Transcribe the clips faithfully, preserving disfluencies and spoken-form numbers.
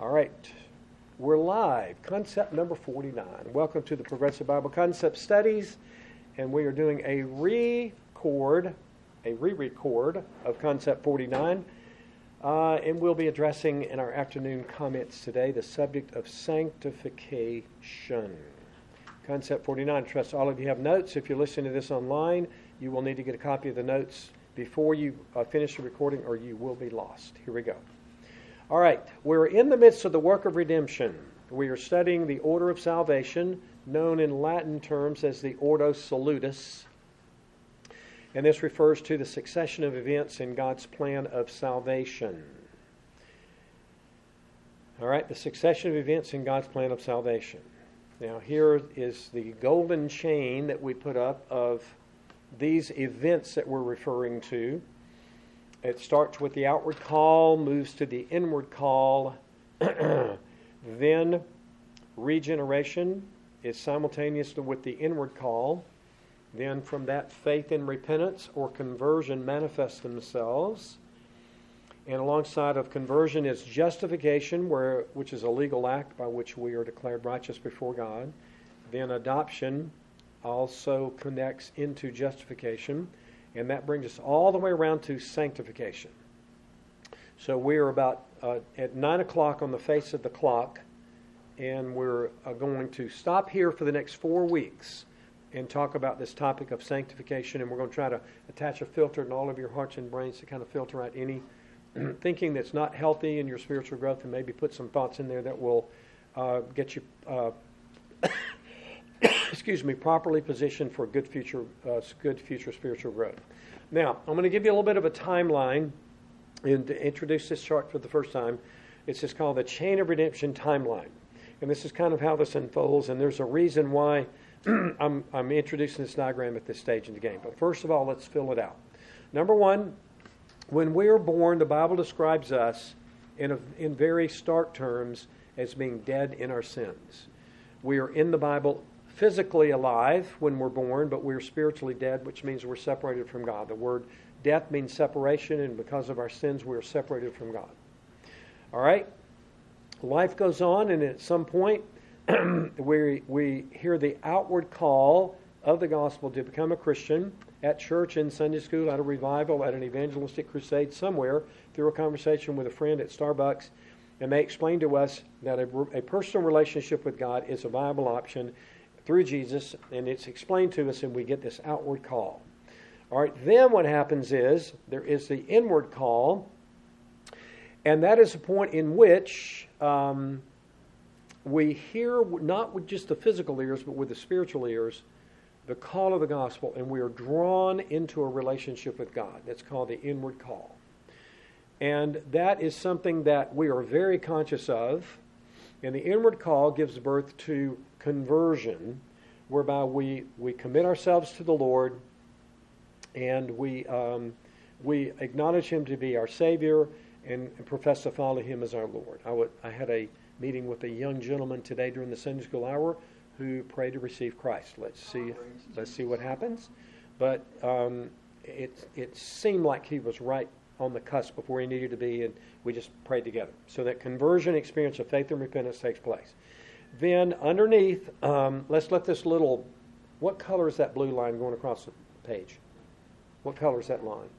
All right, we're live. Concept number forty-nine. Welcome to the Progressive Bible Concept Studies, and we are doing a record, a re-record of Concept forty-nine, uh, and we'll be addressing in our afternoon comments today the subject of sanctification. Concept forty-nine. Trust all of you have notes. If you're listening to this online, you will need to get a copy of the notes before you uh, finish the recording, or you will be lost. Here we go. All right, we're in the midst of the work of redemption. We are studying the order of salvation, known in Latin terms as the Ordo Salutis. And this refers to the succession of events in God's plan of salvation. All right, the succession of events in God's plan of salvation. Now, here is the golden chain that we put up of these events that we're referring to. It starts with the outward call, moves to the inward call, then regeneration is simultaneous with the inward call. Then from that, faith and repentance or conversion manifest themselves. And alongside of conversion is justification, where which is a legal act by which we are declared righteous before God. Then adoption also connects into justification. And that brings us all the way around to sanctification. So we are about uh, at nine o'clock on the face of the clock, and we're uh, going to stop here for the next four weeks and talk about this topic of sanctification. And we're going to try to attach a filter in all of your hearts and brains to kind of filter out any thinking that's not healthy in your spiritual growth, and maybe put some thoughts in there that will uh, get you uh, excuse me, properly positioned for good future, uh, good future spiritual growth. Now, I'm going to give you a little bit of a timeline and to introduce this chart for the first time. It's just called the Chain of Redemption Timeline. And this is kind of how this unfolds, and there's a reason why I'm, I'm introducing this diagram at this stage in the game. But first of all, let's fill it out. Number one, when we are born, the Bible describes us in, a, in very stark terms as being dead in our sins. We are in the Bible physically alive when we're born, but we're spiritually dead, which means we're separated from God. The word death means separation, and because of our sins, we're separated from God. All right? Life goes on, and at some point, we, we hear the outward call of the gospel to become a Christian at church, in Sunday school, at a revival, at an evangelistic crusade, somewhere, through a conversation with a friend at Starbucks, and they explain to us that a, a personal relationship with God is a viable option through Jesus, and it's explained to us, and we get this outward call. All right, then what happens is there is the inward call, and that is a point in which um, we hear, not with just the physical ears, but with the spiritual ears, the call of the gospel, and we are drawn into a relationship with God. That's called the inward call. And that is something that we are very conscious of. And the inward call gives birth to conversion, whereby we, we commit ourselves to the Lord, and we um, we acknowledge Him to be our Savior and, and profess to follow Him as our Lord. I, would, I had a meeting with a young gentleman today during the Sunday school hour who prayed to receive Christ. Let's see let's see what happens. But um, it it seemed like he was right on the cusp of where he needed to be, and we just prayed together. So that conversion experience of faith and repentance takes place. Then underneath, um, let's let this little, what color is that blue line going across the page? What color is that line?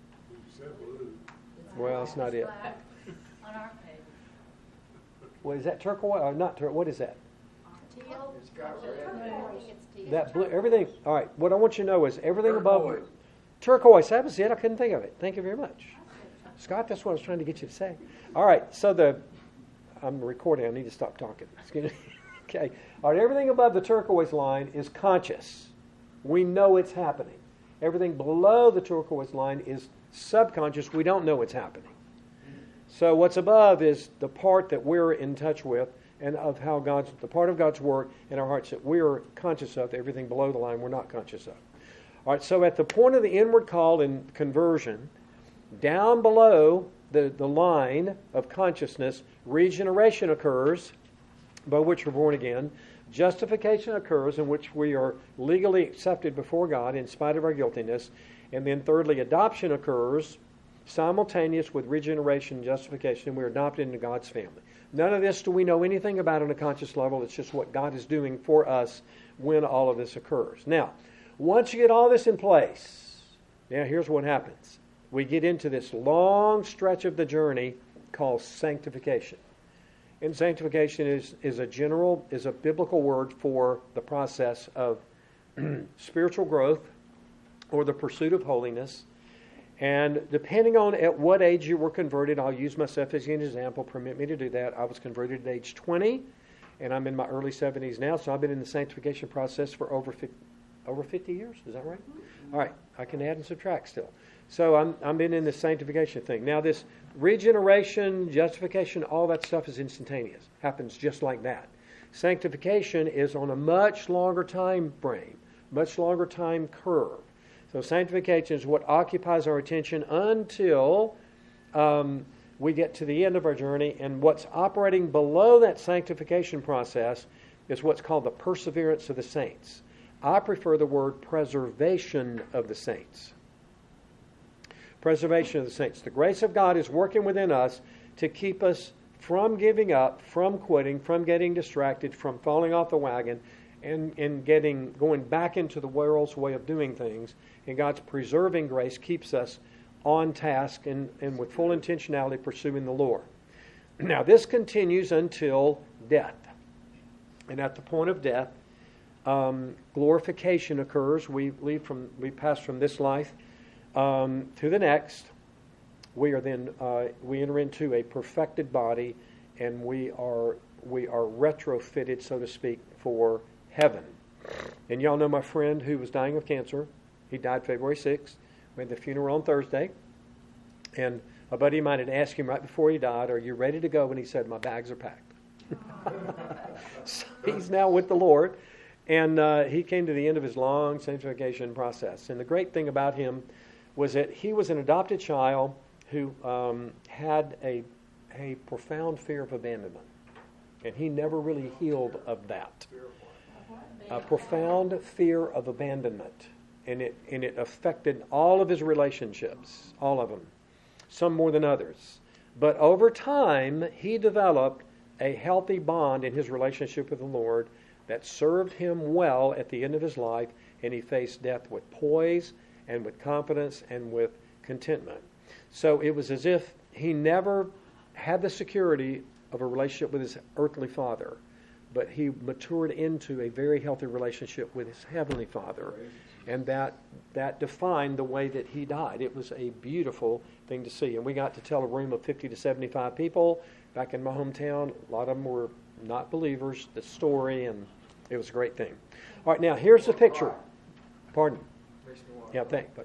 Well, that's not it. On our page. What is that, turquoise or not turquoise? What is that? Teal. It's got red. I think it's teal. That blue, everything, all right, what I want you to know is everything above, turquoise, that was it, I couldn't think of it. Thank you very much. Scott, that's what I was trying to get you to say. All right, so the, I'm recording, I need to stop talking. Excuse me. Okay, all right, everything above the turquoise line is conscious. We know it's happening. Everything below the turquoise line is subconscious. We don't know it's happening. So what's above is the part that we're in touch with, and of how God's, the part of God's work in our hearts that we're conscious of. Everything below the line we're not conscious of. All right, so at the point of the inward call in conversion, down below the, the line of consciousness, regeneration occurs, by which we're born again. Justification occurs, in which we are legally accepted before God in spite of our guiltiness. And then thirdly, adoption occurs, simultaneous with regeneration and justification, and we're adopted into God's family. None of this do we know anything about on a conscious level. It's just what God is doing for us when all of this occurs. Now, once you get all this in place, now here's what happens. We get into this long stretch of the journey called sanctification. And sanctification is, is a general, is a biblical word for the process of spiritual growth or the pursuit of holiness. And depending on at what age you were converted, I'll use myself as an example. Permit me to do that. I was converted at age twenty, and I'm in my early seventies now, so I've been in the sanctification process for over fifty, over fifty years. Is that right? All right. I can add and subtract still. So I'm I'm been in the sanctification thing. Now this regeneration, justification, all that stuff is instantaneous. Happens just like that. Sanctification is on a much longer time frame, much longer time curve. So sanctification is what occupies our attention until um, we get to the end of our journey. And what's operating below that sanctification process is what's called the perseverance of the saints. I prefer the word preservation of the saints. Preservation of the saints. The grace of God is working within us to keep us from giving up, from quitting, from getting distracted, from falling off the wagon, and, and getting going back into the world's way of doing things. And God's preserving grace keeps us on task and, and with full intentionality pursuing the Lord. Now this continues until death. And at the point of death, um, glorification occurs. We leave from we pass from this life um, to the next. We are then uh, we enter into a perfected body, and we are we are retrofitted, so to speak, for heaven. And y'all know my friend who was dying of cancer. He died February sixth. We had the funeral on Thursday. And a buddy of mine had asked him right before he died, "Are you ready to go?" And he said, "My bags are packed." So he's now with the Lord. And uh, he came to the end of his long sanctification process. And the great thing about him was that he was an adopted child who um, had a, a profound fear of abandonment. And he never really healed of that. A profound fear of abandonment. And it and it affected all of his relationships, all of them, some more than others. But over time, he developed a healthy bond in his relationship with the Lord that served him well at the end of his life, and he faced death with poise and with confidence and with contentment. So it was as if he never had the security of a relationship with his earthly father, but he matured into a very healthy relationship with his heavenly Father. And that that defined the way that he died. It was a beautiful thing to see. And we got to tell a room of fifty to seventy-five people back in my hometown. A lot of them were not believers, the story, and it was a great thing. All right, now here's the picture. Pardon? Yeah, thanks. But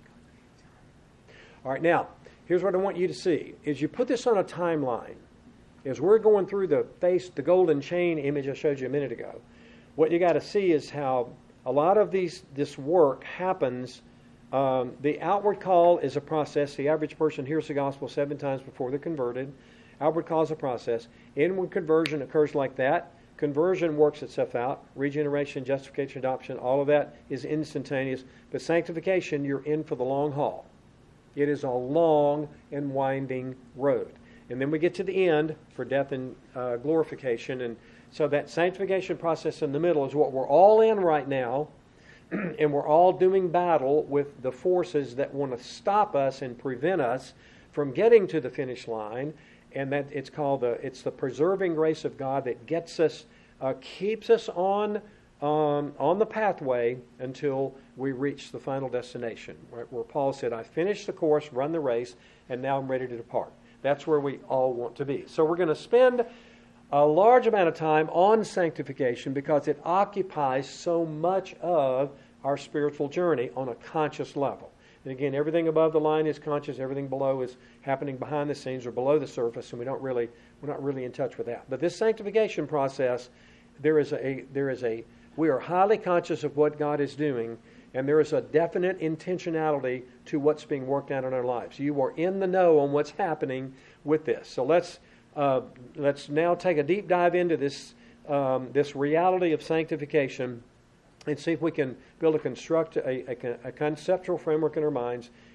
all right, now here's what I want you to see. Is you put this on a timeline. As we're going through the face, the golden chain image I showed you a minute ago, what you got to see is how a lot of these this work happens. Um, the outward call is a process. The average person hears the gospel seven times before they're converted. Outward call is a process. Inward conversion occurs like that. Conversion works itself out. Regeneration, justification, adoption, all of that is instantaneous. But sanctification, you're in for the long haul. It is a long and winding road. And then we get to the end for death and uh, glorification. And so that sanctification process in the middle is what we're all in right now. And we're all doing battle with the forces that want to stop us and prevent us from getting to the finish line. And that it's called the it's the preserving grace of God that gets us, uh, keeps us on um, on the pathway until we reach the final destination, right, where Paul said, "I finished the course, run the race, and now I'm ready to depart." That's where we all want to be. So we're going to spend a large amount of time on sanctification because it occupies so much of our spiritual journey on a conscious level. And again, everything above the line is conscious. Everything below is happening behind the scenes or below the surface, and we don't really we're not really in touch with that. But this sanctification process, there is a there is a we are highly conscious of what God is doing, and there is a definite intentionality to what's being worked out in our lives. You are in the know on what's happening with this. So let's uh, let's now take a deep dive into this um, this reality of sanctification, and see if we can build a construct a, a, a conceptual framework in our minds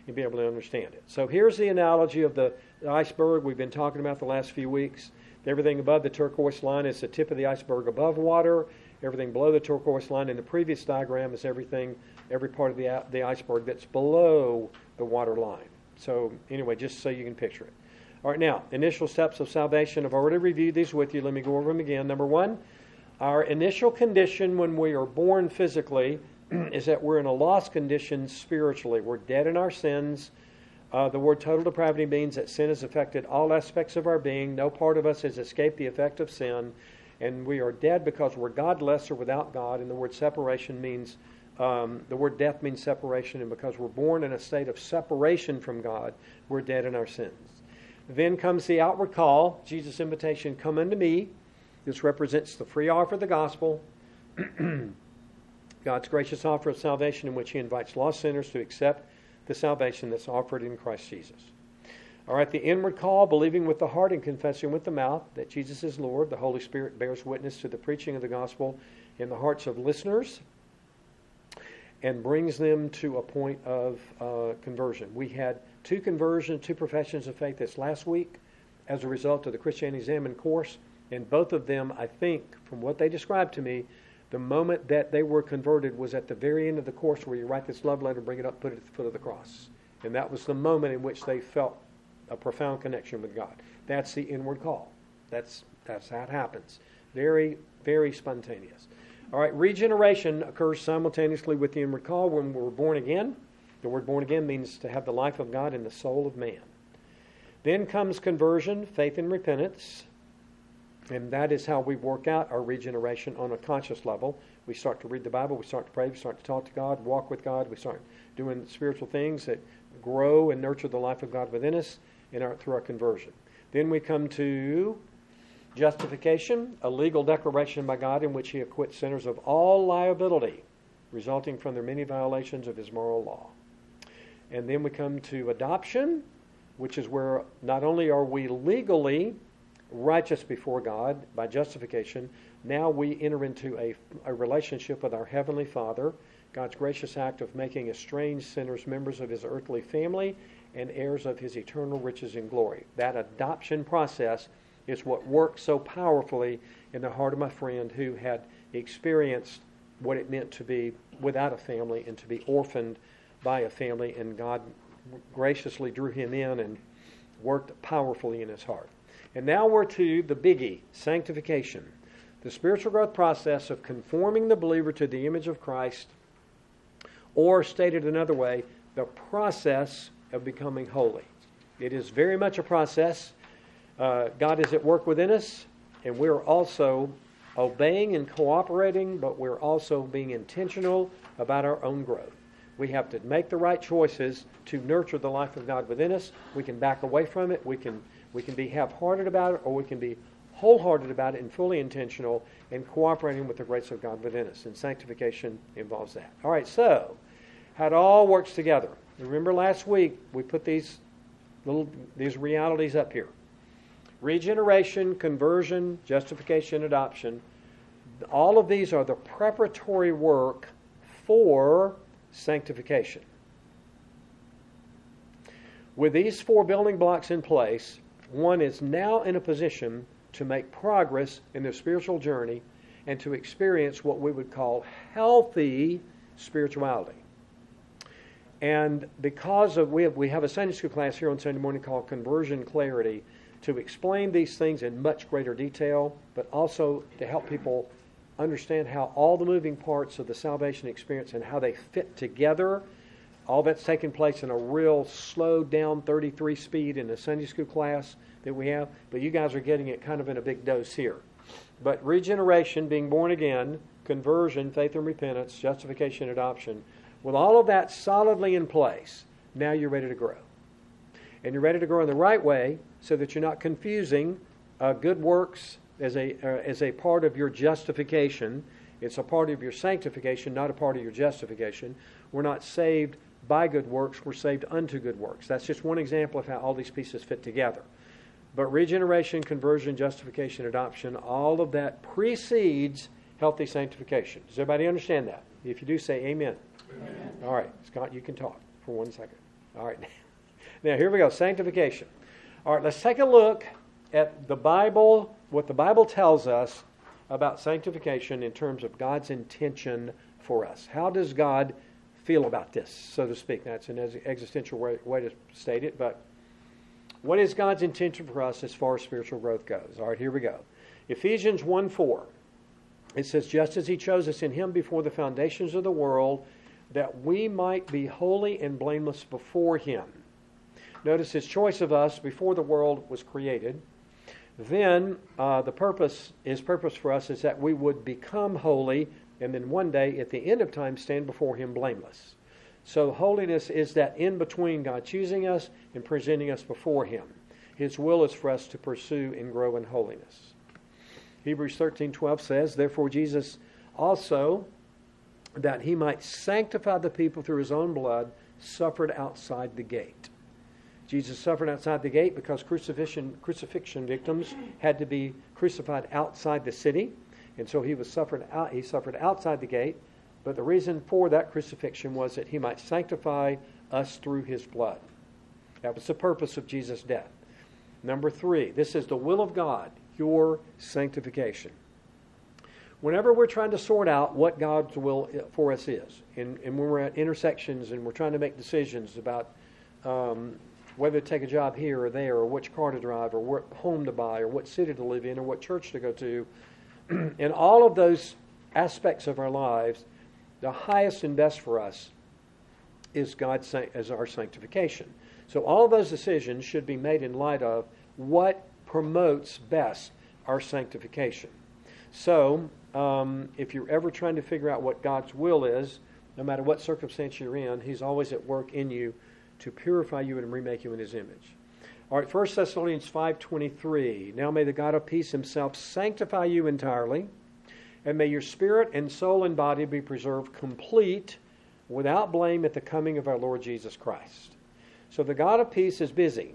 you'll be able to understand it. So here's the analogy of the iceberg we've been talking about the last few weeks. Everything above the turquoise line is the tip of the iceberg above water. Everything below the turquoise line in the previous diagram is everything, every part of the, the iceberg that's below the water line. So anyway, just so you can picture it. All right, now, initial steps of salvation. I've already reviewed these with you. Let me go over them again. Number one, our initial condition when we are born physically is that we're in a lost condition spiritually. We're dead in our sins. Uh, the word total depravity means that sin has affected all aspects of our being. No part of us has escaped the effect of sin. And we are dead because we're godless or without God. And the word separation means, um, the word death means separation. And because we're born in a state of separation from God, we're dead in our sins. Then comes the outward call, Jesus' invitation, come unto me. This represents the free offer of the gospel. God's gracious offer of salvation in which he invites lost sinners to accept the salvation that's offered in Christ Jesus. All right, the inward call, believing with the heart and confessing with the mouth that Jesus is Lord. The Holy Spirit bears witness to the preaching of the gospel in the hearts of listeners and brings them to a point of uh, conversion. We had two conversions, two professions of faith this last week as a result of the Christianity Examined course. And both of them, I think, from what they described to me, the moment that they were converted was at the very end of the course where you write this love letter, bring it up, put it at the foot of the cross. And that was the moment in which they felt a profound connection with God. That's the inward call. That's that's how it happens. Very, very spontaneous. All right, regeneration occurs simultaneously with the inward call when we're born again. The word born again means to have the life of God in the soul of man. Then comes conversion, faith and repentance. And that is how we work out our regeneration on a conscious level. We start to read the Bible, we start to pray, we start to talk to God, walk with God, we start doing spiritual things that grow and nurture the life of God within us in our, through our conversion. Then we come to justification, a legal declaration by God in which he acquits sinners of all liability resulting from their many violations of his moral law. And then we come to adoption, which is where not only are we legally righteous before God by justification, now we enter into a, a relationship with our Heavenly Father, God's gracious act of making estranged sinners members of his earthly family and heirs of his eternal riches and glory. That adoption process is what worked so powerfully in the heart of my friend who had experienced what it meant to be without a family and to be orphaned by a family, and God graciously drew him in and worked powerfully in his heart. And now we're to the biggie, sanctification, the spiritual growth process of conforming the believer to the image of Christ, or stated another way, the process of becoming holy. It is very much a process. Uh, God is at work within us, and we're also obeying and cooperating, but we're also being intentional about our own growth. We have to make the right choices to nurture the life of God within us. We can back away from it. We can we can be half-hearted about it, or we can be wholehearted about it and fully intentional and cooperating with the grace of God within us. And sanctification involves that. All right, so how it all works together. Remember last week we put these little these realities up here. Regeneration, conversion, justification, adoption. All of these are the preparatory work for sanctification. With these four building blocks in place, one is now in a position to make progress in their spiritual journey and to experience what we would call healthy spirituality. And because of we have we have a Sunday school class here on Sunday morning called Conversion Clarity to explain these things in much greater detail, but also to help people understand how all the moving parts of the salvation experience and how they fit together. All that's taking place in a real slowed down thirty-three speed in the Sunday school class that we have, but you guys are getting it kind of in a big dose here. But regeneration, being born again, conversion, faith and repentance, justification, adoption, with all of that solidly in place, now you're ready to grow. And you're ready to grow in the right way so that you're not confusing uh, good works as a uh, as a part of your justification. It's a part of your sanctification, not a part of your justification. We're not saved by good works, we're saved unto good works. That's just one example of how all these pieces fit together. But regeneration, conversion, justification, adoption, all of that precedes healthy sanctification. Does everybody understand that? If you do, say amen. Amen. All right, Scott, you can talk for one second. All right. Now, here we go. Sanctification. All right, let's take a look at the Bible, what the Bible tells us about sanctification in terms of God's intention for us. How does God feel about this, so to speak? That's an existential way, way to state it, but what is God's intention for us as far as spiritual growth goes? All right, here we go. Ephesians one four. It says, just as he chose us in him before the foundations of the world, that we might be holy and blameless before him. Notice his choice of us before the world was created. Then uh, the purpose, his purpose for us is that we would become holy, and then one day at the end of time stand before him blameless. So holiness is that in between God choosing us and presenting us before him. His will is for us to pursue and grow in holiness. Hebrews thirteen twelve says, therefore Jesus also, that he might sanctify the people through his own blood, suffered outside the gate. Jesus suffered outside the gate because crucifixion, crucifixion victims had to be crucified outside the city. And so he was suffered out, he suffered outside the gate. But the reason for that crucifixion was that he might sanctify us through his blood. That was the purpose of Jesus' death. Number three, this is the will of God, your sanctification. Whenever we're trying to sort out what God's will for us is, and, and when we're at intersections and we're trying to make decisions about um, whether to take a job here or there, or which car to drive, or what home to buy, or what city to live in, or what church to go to, in all of those aspects of our lives, the highest and best for us is God as our sanctification. So all of those decisions should be made in light of what promotes best our sanctification. So um, if you're ever trying to figure out what God's will is, no matter what circumstance you're in, he's always at work in you to purify you and remake you in his image. All right, First Thessalonians five twenty-three. Now may the God of peace himself sanctify you entirely, and may your spirit and soul and body be preserved complete, without blame at the coming of our Lord Jesus Christ. So the God of peace is busy.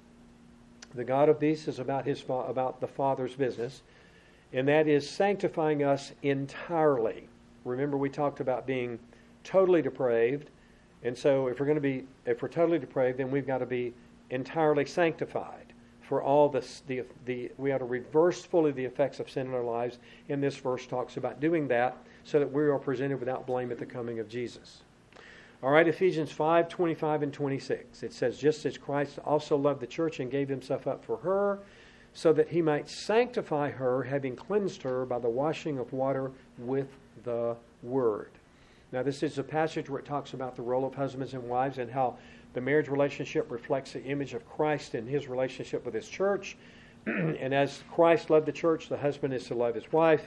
The God of peace is about his about the Father's business, and that is sanctifying us entirely. Remember, we talked about being totally depraved, and so if we're going to be, if we're totally depraved, then we've got to be entirely sanctified for all this. The the we have to reverse fully the effects of sin in our lives. And this verse talks about doing that so that we are presented without blame at the coming of Jesus. All right, Ephesians five twenty-five and twenty-six. It says, just as Christ also loved the church and gave himself up for her, so that he might sanctify her, having cleansed her by the washing of water with the word. Now, this is a passage where it talks about the role of husbands and wives and how the marriage relationship reflects the image of Christ and his relationship with his church. And as Christ loved the church, the husband is to love his wife.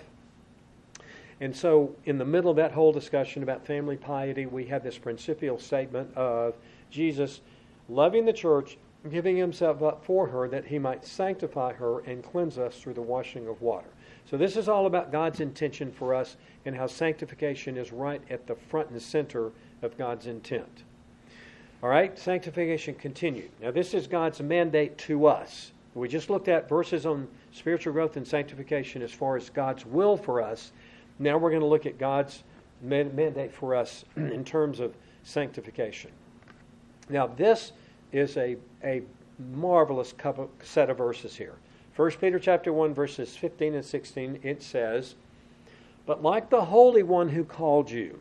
And so in the middle of that whole discussion about family piety, we have this principial statement of Jesus loving the church, giving himself up for her that he might sanctify her and cleanse us through the washing of water. So this is all about God's intention for us and how sanctification is right at the front and center of God's intent. All right, sanctification continued. Now this is God's mandate to us. We just looked at verses on spiritual growth and sanctification as far as God's will for us. Now we're going to look at God's mandate for us in terms of sanctification. Now this is a, a marvelous couple, set of verses here. First Peter chapter one, verses fifteen and sixteen, it says, but like the Holy One who called you,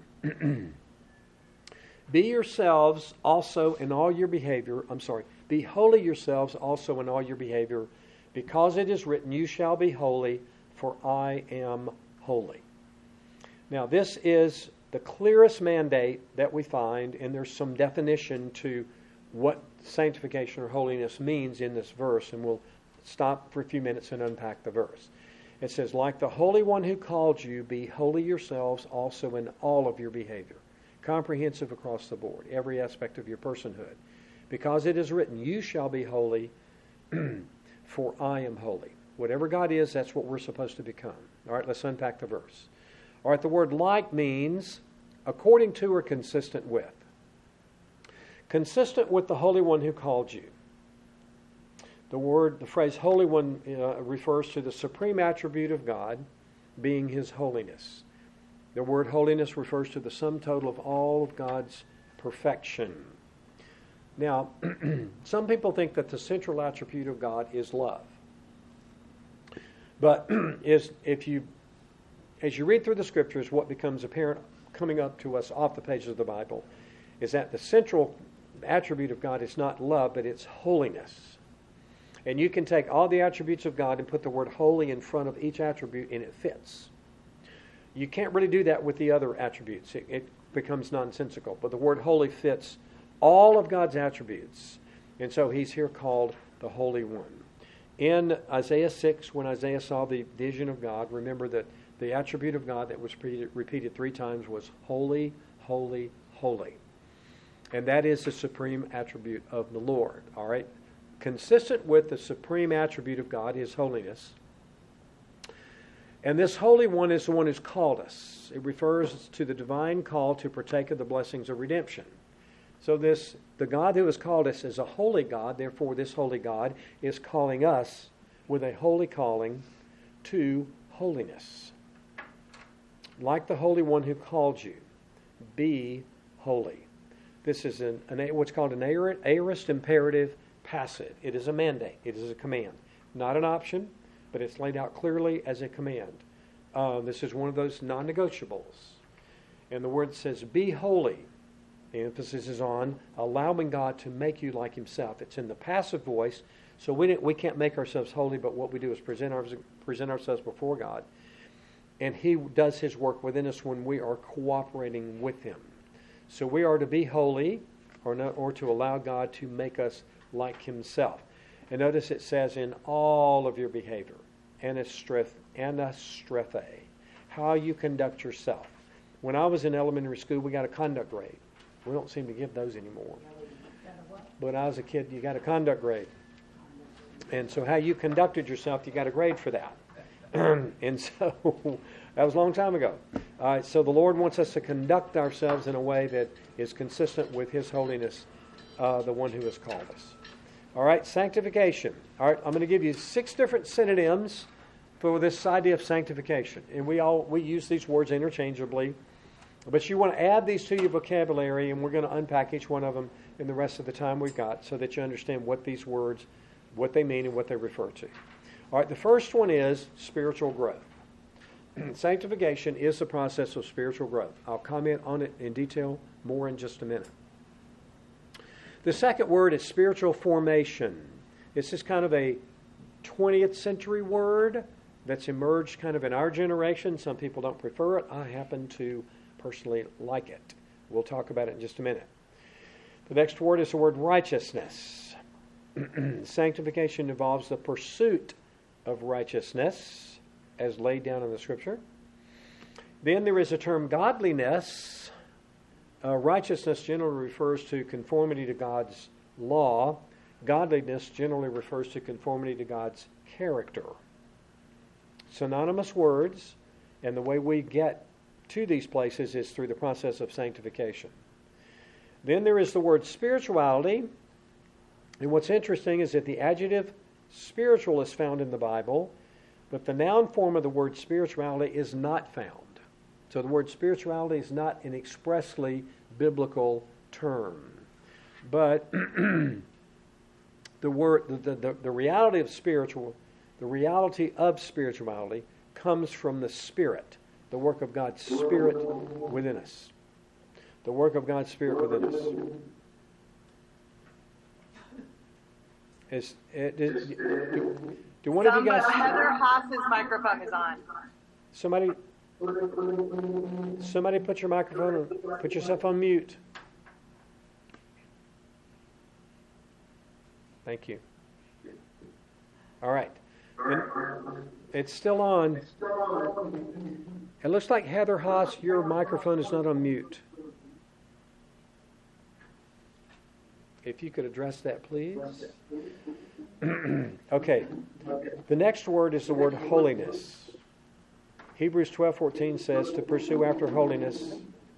be yourselves also in all your behavior, I'm sorry, be holy yourselves also in all your behavior, because it is written, you shall be holy, for I am holy. Now this is the clearest mandate that we find, and there's some definition to what sanctification or holiness means in this verse, and we'll stop for a few minutes and unpack the verse. It says, like the Holy One who called you, be holy yourselves also in all of your behavior. Comprehensive across the board, every aspect of your personhood. Because it is written, you shall be holy, for I am holy. Whatever God is, that's what we're supposed to become. All right, let's unpack the verse. All right, the word like means according to or consistent with. Consistent with the Holy One who called you. The word, the phrase Holy One uh, refers to the supreme attribute of God being his holiness. The word holiness refers to the sum total of all of God's perfection. Now, some people think that the central attribute of God is love. But is if you, as you read through the Scriptures, what becomes apparent coming up to us off the pages of the Bible is that the central attribute of God is not love, but it's holiness. And you can take all the attributes of God and put the word holy in front of each attribute, and it fits. You can't really do that with the other attributes. It, it becomes nonsensical. But the word holy fits all of God's attributes. And so he's here called the Holy One. In Isaiah six, when Isaiah saw the vision of God, remember that the attribute of God that was repeated, repeated three times was holy, holy, holy. And that is the supreme attribute of the Lord. All right? Consistent with the supreme attribute of God, His holiness. And this Holy One is the one who's called us. It refers to the divine call to partake of the blessings of redemption. So this, the God who has called us is a holy God. Therefore, this holy God is calling us with a holy calling to holiness. Like the Holy One who called you, be holy. This is an, an what's called an aorist imperative passive. It is a mandate. It is a command. Not an option, but it's laid out clearly as a command. Uh, this is one of those non-negotiables. And the word says, be holy. The emphasis is on allowing God to make you like Himself. It's in the passive voice, so we, didn't, we can't make ourselves holy, but what we do is present, our, present ourselves before God. And He does His work within us when we are cooperating with Him. So we are to be holy, or, not, or to allow God to make us like Himself. And notice it says in all of your behavior, anastreth, anastrethe, how you conduct yourself. When I was in elementary school, we got a conduct grade. We don't seem to give those anymore. But when I was a kid, you got a conduct grade. And so how you conducted yourself, you got a grade for that. And so that was a long time ago. All right, so the Lord wants us to conduct ourselves in a way that is consistent with His holiness, uh, the one who has called us. All right, sanctification. All right, I'm going to give you six different synonyms for this idea of sanctification. And we all we use these words interchangeably. But you want to add these to your vocabulary, and we're going to unpack each one of them in the rest of the time we've got so that you understand what these words, what they mean, and what they refer to. All right, the first one is spiritual growth. Sanctification is the process of spiritual growth. I'll comment on it in detail more in just a minute. The second word is spiritual formation. This is kind of a twentieth century word that's emerged kind of in our generation. Some people don't prefer it. I happen to personally like it. We'll talk about it in just a minute. The next word is the word righteousness. Sanctification involves the pursuit of righteousness as laid down in the Scripture. Then there is a term godliness. Uh, righteousness generally refers to conformity to God's law. Godliness generally refers to conformity to God's character. Synonymous words, and the way we get to these places is through the process of sanctification. Then there is the word spirituality. And what's interesting is that the adjective spiritual is found in the Bible, but the noun form of the word spirituality is not found. So the word spirituality is not an expressly biblical term. But the word, the, the, the reality of spiritual, the reality of spirituality comes from the Spirit, the work of God's Spirit within us. The work of God's Spirit within us. Is, it, is, do, do one Some, of you guys... Heather Haas's microphone is on. Somebody... Somebody put your microphone on, put yourself on mute. Thank you. All right. And it's still on. It looks like Heather Haas, your microphone is not on mute. If you could address that, please. Okay. The next word is the word holiness. Hebrews twelve fourteen says to pursue after holiness,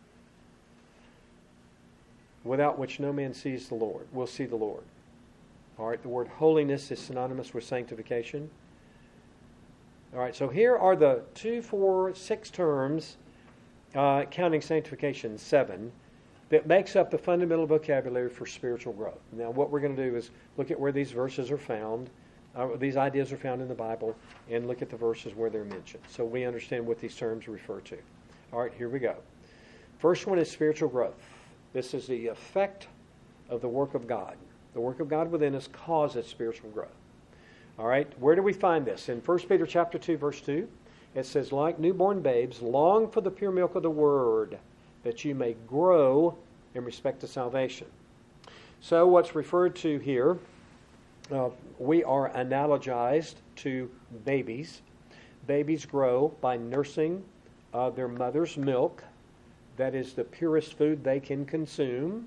without which no man sees the Lord, will see the Lord. All right, the word holiness is synonymous with sanctification. All right, so here are the two, four, six terms, uh, counting sanctification, seven. that makes up the fundamental vocabulary for spiritual growth. Now, what we're going to do is look at where these verses are found, uh, these ideas are found in the Bible, and look at the verses where they're mentioned, so we understand what these terms refer to. All right, here we go. First one is spiritual growth. This is the effect of the work of God. The work of God within us causes spiritual growth. All right, where do we find this? In First Peter chapter two, verse two, it says, like newborn babes, long for the pure milk of the word, that you may grow in respect to salvation. So what's referred to here, uh, we are analogized to babies. Babies grow by nursing uh, their mother's milk. That is the purest food they can consume.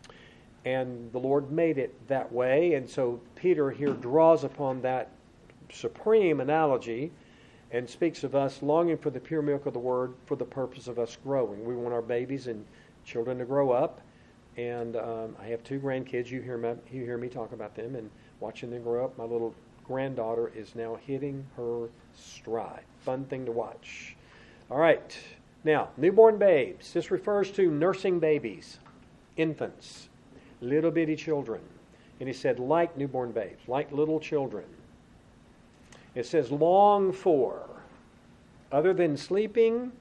And the Lord made it that way. And so Peter here draws upon that supreme analogy and speaks of us longing for the pure milk of the Word for the purpose of us growing. We want our babies and children to grow up. And um, I have two grandkids. You hear, me, you hear me talk about them and watching them grow up. My little granddaughter is now hitting her stride. Fun thing to watch. All right. Now, newborn babes. This refers to nursing babies, infants, little bitty children. And he said, like newborn babes, like little children. It says, long for. Other than sleeping,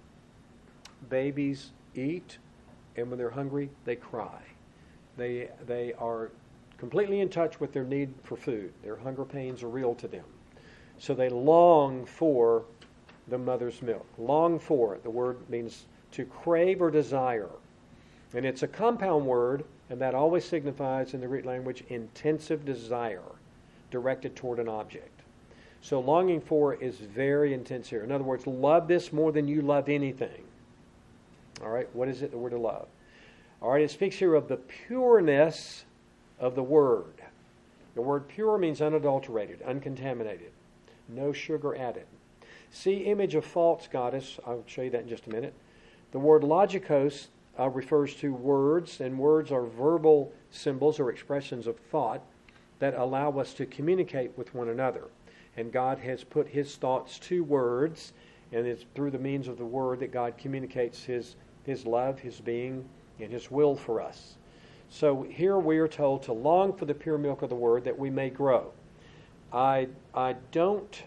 babies eat, and when they're hungry, they cry. They, they are completely in touch with their need for food. Their hunger pains are real to them. So they long for the mother's milk. Long for, the word means to crave or desire. And it's a compound word, and that always signifies in the Greek language intensive desire directed toward an object. So longing for is very intense here. In other words, love this more than you love anything. All right, what is it that we're to love? All right, it speaks here of the pureness of the word. The word pure means unadulterated, uncontaminated, no sugar added. See image of false goddess. I'll show you that in just a minute. The word logikos uh, refers to words, and words are verbal symbols or expressions of thought that allow us to communicate with one another. And God has put His thoughts to words, and it's through the means of the Word that God communicates His, His love, His being, and His will for us. So here we are told to long for the pure milk of the Word that we may grow. I, I don't,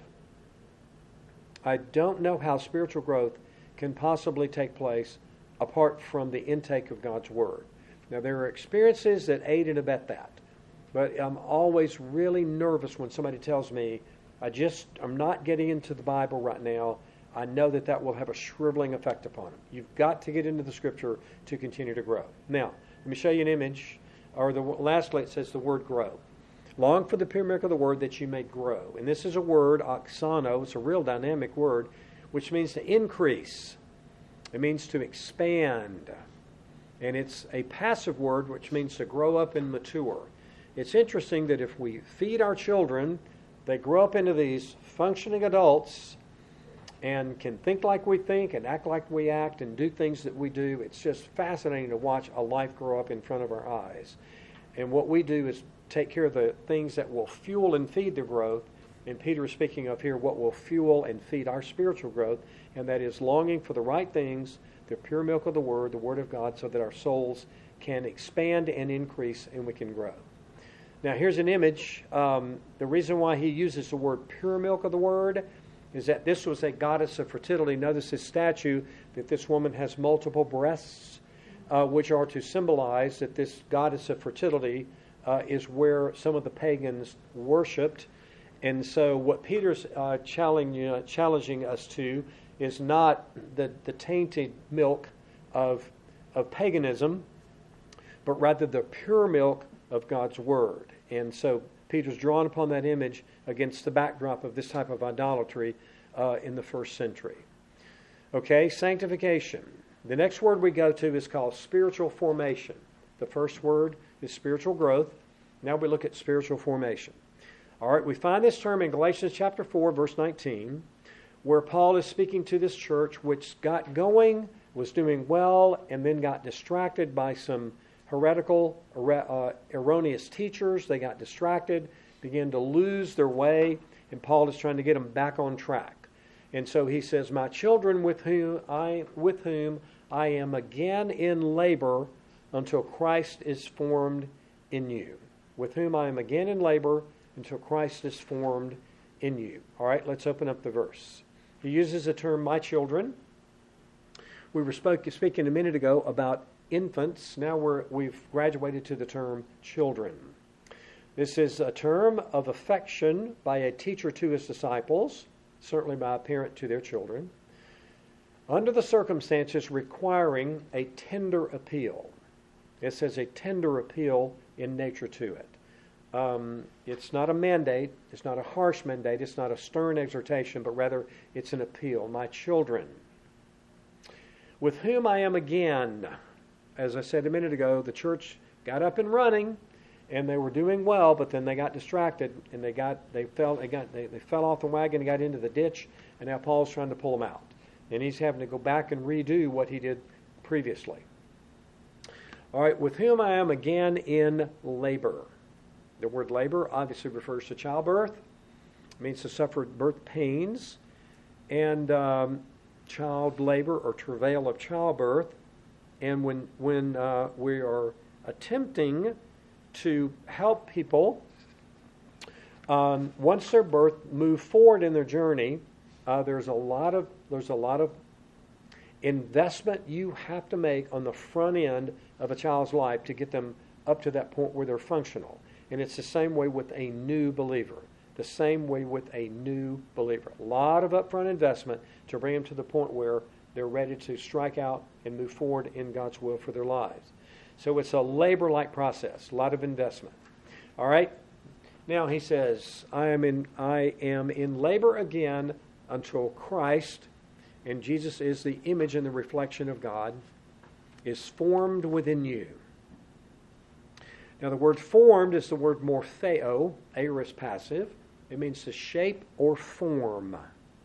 I don't know how spiritual growth can possibly take place apart from the intake of God's Word. Now there are experiences that aid and abet that, but I'm always really nervous when somebody tells me, I just, I'm not getting into the Bible right now. I know that that will have a shriveling effect upon them. You've got to get into the Scripture to continue to grow. Now, let me show you an image, or the lastly it says the word grow. Long for the pure milk of the Word that you may grow. And this is a word, oxano, it's a real dynamic word, which means to increase. It means to expand. And it's a passive word, which means to grow up and mature. It's interesting that if we feed our children, they grow up into these functioning adults and can think like we think and act like we act and do things that we do. It's just fascinating to watch a life grow up in front of our eyes. And what we do is take care of the things that will fuel and feed their growth. And Peter is speaking of here what will fuel and feed our spiritual growth, and that is longing for the right things, the pure milk of the Word, the Word of God, so that our souls can expand and increase and we can grow. Now, here's an image. Um, the reason why he uses the word pure milk of the Word is that this was a goddess of fertility. Notice this statue that this woman has multiple breasts, uh, which are to symbolize that this goddess of fertility uh, is where some of the pagans worshipped. And so what Peter's uh, challenging, uh, challenging us to is not the, the tainted milk of, of paganism, but rather the pure milk of God's Word. And so Peter's drawn upon that image against the backdrop of this type of idolatry uh, in the first century. Okay, sanctification. The next word we go to is called spiritual formation. The first word is spiritual growth. Now we look at spiritual formation. All right, we find this term in Galatians chapter four, verse nineteen, where Paul is speaking to this church which got going, was doing well, and then got distracted by some heretical, uh, erroneous teachers. They got distracted, began to lose their way, and Paul is trying to get them back on track. And so he says, "My children, with whom I with whom I am again in labor until Christ is formed in you, with whom I am again in labor until Christ is formed in you. All right, let's open up the verse. He uses the term my children. We were spoke, speaking a minute ago about infants. Now we're, we've graduated to the term children. This is a term of affection by a teacher to his disciples, certainly by a parent to their children, under the circumstances requiring a tender appeal. It says a tender appeal in nature to it. Um, it's not a mandate. It's not a harsh mandate. It's not a stern exhortation, but rather it's an appeal. My children, with whom I am again. As I said a minute ago, the church got up and running, and they were doing well, but then they got distracted, and they got they fell they got they, they fell off the wagon and got into the ditch, and now Paul's trying to pull them out, and he's having to go back and redo what he did previously. All right, with whom I am again in labor. The word labor obviously refers to childbirth. It means to suffer birth pains, and um, child labor or travail of childbirth. And when when uh, we are attempting to help people, um, once their birth, move forward in their journey, uh, there's a lot of there's a lot of investment you have to make on the front end of a child's life to get them up to that point where they're functional. And it's the same way with a new believer. The same way with a new believer. A lot of upfront investment to bring them to the point where they're ready to strike out and move forward in God's will for their lives. So it's a labor-like process, a lot of investment. All right? Now he says, I am in I am in labor again until Christ, and Jesus is the image and the reflection of God, is formed within you. Now the word formed is the word morpheo, aorist passive. It means to shape or form.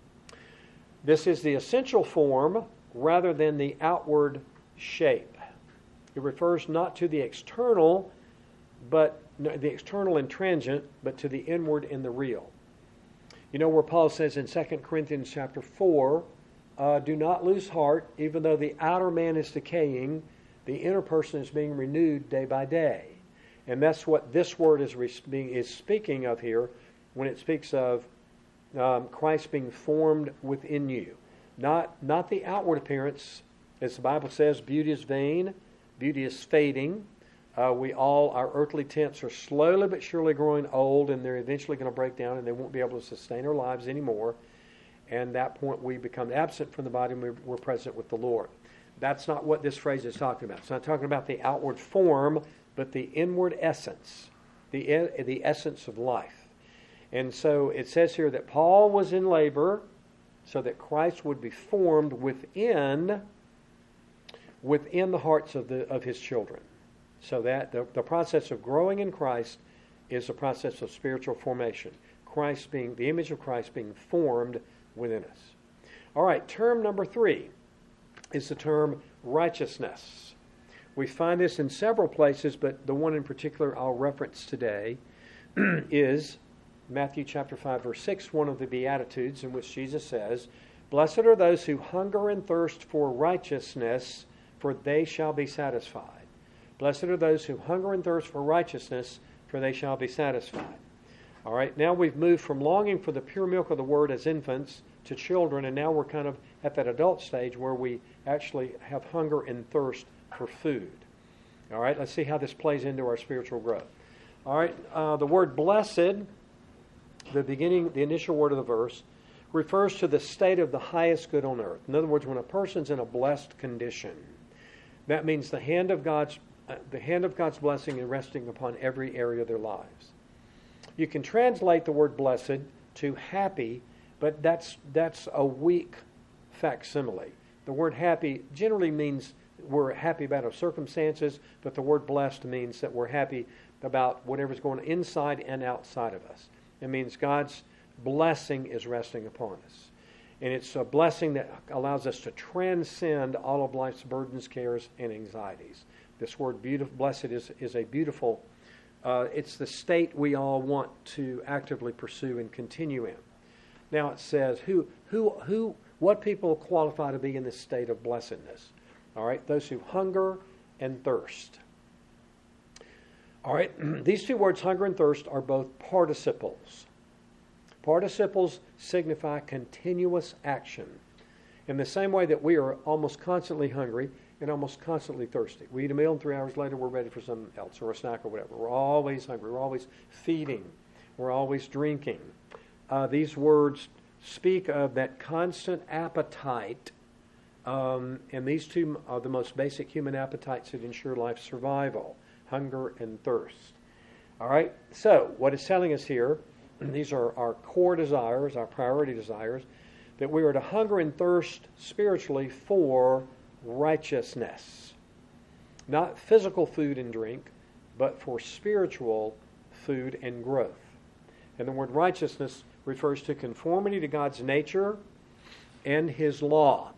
This is the essential form rather than the outward shape. It refers not to the external, but no, the external and transient, but to the inward and the real. You know where Paul says in Second Corinthians chapter four, uh, do not lose heart, even though the outer man is decaying, the inner person is being renewed day by day. And that's what this word is, re- being, is speaking of here when it speaks of um, Christ being formed within you. Not, not the outward appearance. As the Bible says, beauty is vain, beauty is fading. Uh, we all, our earthly tents are slowly but surely growing old, and they're eventually going to break down, and they won't be able to sustain our lives anymore. And at that point, we become absent from the body, and we're, we're present with the Lord. That's not what this phrase is talking about. It's not talking about the outward form, but the inward essence, the the essence of life. And so it says here that Paul was in labor so that Christ would be formed within within the hearts of the of his children. So that the, the process of growing in Christ is a process of spiritual formation. Christ being, the image of Christ being formed within us. All right, term number three is the term righteousness. We find this in several places, but the one in particular I'll reference today is Matthew chapter five, verse six, one of the Beatitudes in which Jesus says, "Blessed are those who hunger and thirst for righteousness, for they shall be satisfied." Blessed are those who hunger and thirst for righteousness, for they shall be satisfied. All right, now we've moved from longing for the pure milk of the Word as infants to children, and now we're kind of at that adult stage where we actually have hunger and thirst for food. All right, let's see how this plays into our spiritual growth. All right, uh, the word blessed, the beginning, the initial word of the verse, refers to the state of the highest good on earth. In other words, when a person's in a blessed condition, that means the hand of God's uh, the hand of God's blessing is resting upon every area of their lives. You can translate the word blessed to happy, but that's that's a weak facsimile. The word happy generally means we're happy about our circumstances, but the word blessed means that we're happy about whatever's going on inside and outside of us. It means God's blessing is resting upon us. And it's a blessing that allows us to transcend all of life's burdens, cares, and anxieties. This word beautiful, blessed is, is a beautiful, uh, it's the state we all want to actively pursue and continue in. Now it says, who, who, who, what people qualify to be in this state of blessedness? All right, those who hunger and thirst. All right, these two words, hunger and thirst, are both participles. Participles signify continuous action. In the same way that we are almost constantly hungry and almost constantly thirsty. We eat a meal and three hours later we're ready for something else or a snack or whatever. We're always hungry. We're always feeding. We're always drinking. Uh, these words speak of that constant appetite, um, and these two are the most basic human appetites that ensure life survival, hunger and thirst. All right, so what it's telling us here, these are our core desires, our priority desires, that we are to hunger and thirst spiritually for righteousness. Not physical food and drink, but for spiritual food and growth. And the word righteousness refers to conformity to God's nature and His law.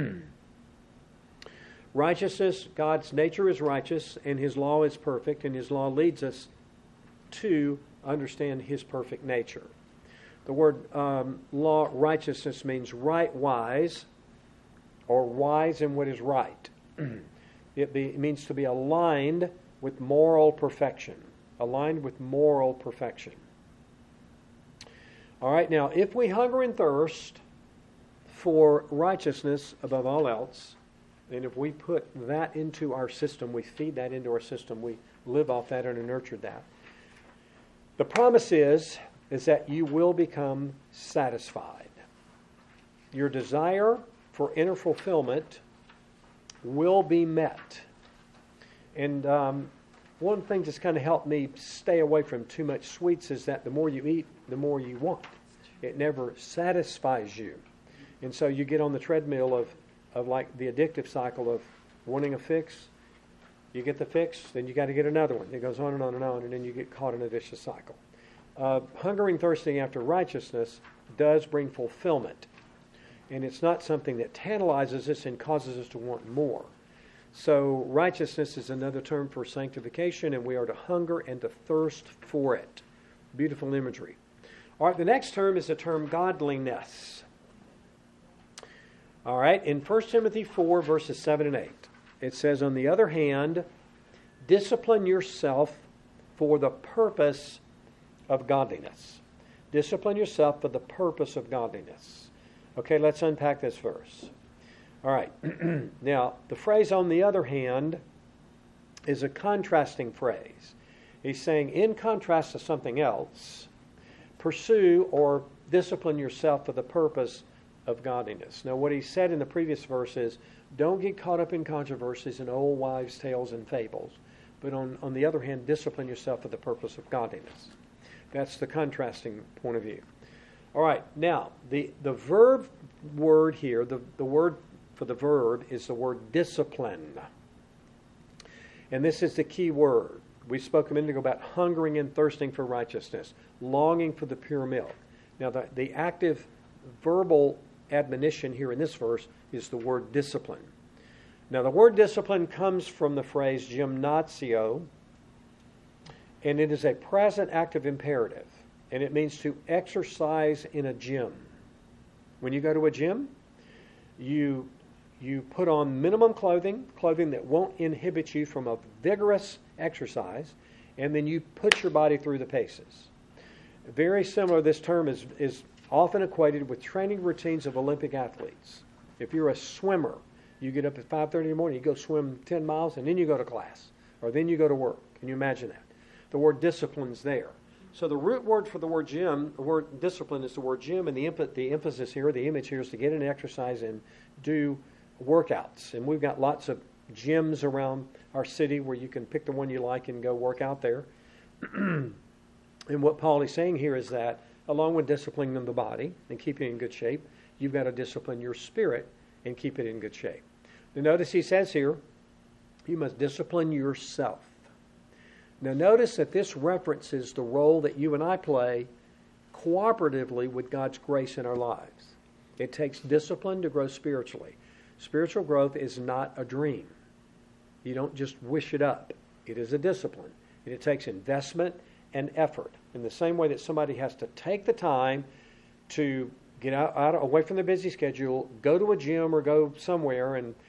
Righteousness, God's nature is righteous and His law is perfect, and His law leads us to understand His perfect nature. The word um, law, righteousness, means right wise, or wise in what is right. It, be, it means to be aligned with moral perfection. Aligned with moral perfection. All right, now, if we hunger and thirst for righteousness above all else, and if we put that into our system, we feed that into our system, we live off that and nurture that, the promise is, is that you will become satisfied. Your desire for inner fulfillment will be met. And um, one of the things that's kind of helped me stay away from too much sweets is that the more you eat, the more you want. It never satisfies you. And so you get on the treadmill of, of like the addictive cycle of wanting a fix. You get the fix, then you got to get another one. It goes on and on and on, and then you get caught in a vicious cycle. Uh, hungering, thirsting after righteousness does bring fulfillment. And it's not something that tantalizes us and causes us to want more. So righteousness is another term for sanctification, and we are to hunger and to thirst for it. Beautiful imagery. All right, the next term is the term godliness. All right, in First Timothy four, verses seven and eight, it says, on the other hand, discipline yourself for the purpose of godliness. Discipline yourself for the purpose of godliness. Okay, let's unpack this verse. All right. Now, the phrase on the other hand is a contrasting phrase. He's saying, in contrast to something else, pursue or discipline yourself for the purpose of godliness. Now, what he said in the previous verse is, don't get caught up in controversies and old wives' tales and fables. But on, on the other hand, discipline yourself for the purpose of godliness. That's the contrasting point of view. All right, now, the, the verb word here, the, the word for the verb is the word discipline. And this is the key word. We spoke a minute ago about hungering and thirsting for righteousness, longing for the pure milk. Now, the, the active verbal admonition here in this verse is the word discipline. Now, the word discipline comes from the phrase gymnasio, and it is a present active imperative. And it means to exercise in a gym. When you go to a gym, you you put on minimum clothing, clothing that won't inhibit you from a vigorous exercise, and then you put your body through the paces. Very similar, this term is, is often equated with training routines of Olympic athletes. If you're a swimmer, you get up at five thirty in the morning, you go swim ten miles, and then you go to class, or then you go to work. Can you imagine that? The word discipline's there. So the root word for the word gym, the word discipline is the word gym, and the, imp- the emphasis here, the image here is to get in exercise and do workouts. And we've got lots of gyms around our city where you can pick the one you like and go work out there. And what Paul is saying here is that along with disciplining the body and keeping it in good shape, you've got to discipline your spirit and keep it in good shape. Now notice he says here, you must discipline yourself. Now notice that this references the role that you and I play cooperatively with God's grace in our lives. It takes discipline to grow spiritually. Spiritual growth is not a dream. You don't just wish it up. It is a discipline. And it takes investment and effort. In the same way that somebody has to take the time to get out, out away from their busy schedule, go to a gym or go somewhere and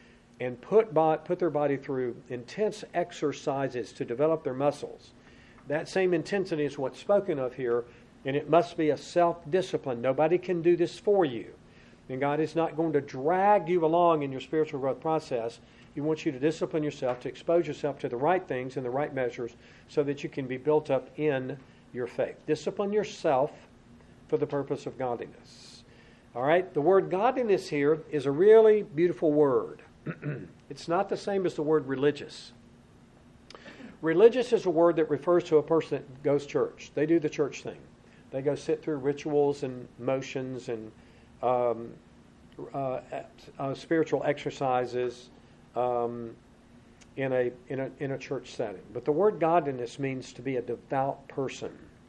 and put, bo- put their body through intense exercises to develop their muscles. That same intensity is what's spoken of here, and it must be a self-discipline. Nobody can do this for you. And God is not going to drag you along in your spiritual growth process. He wants you to discipline yourself, to expose yourself to the right things and the right measures so that you can be built up in your faith. Discipline yourself for the purpose of godliness. All right? The word godliness here is a really beautiful word. It's not the same as the word religious. Religious is a word that refers to a person that goes to church. They do the church thing. They go sit through rituals and motions and um, uh, uh, spiritual exercises um, in a in a in a church setting. But the word godliness means to be a devout person,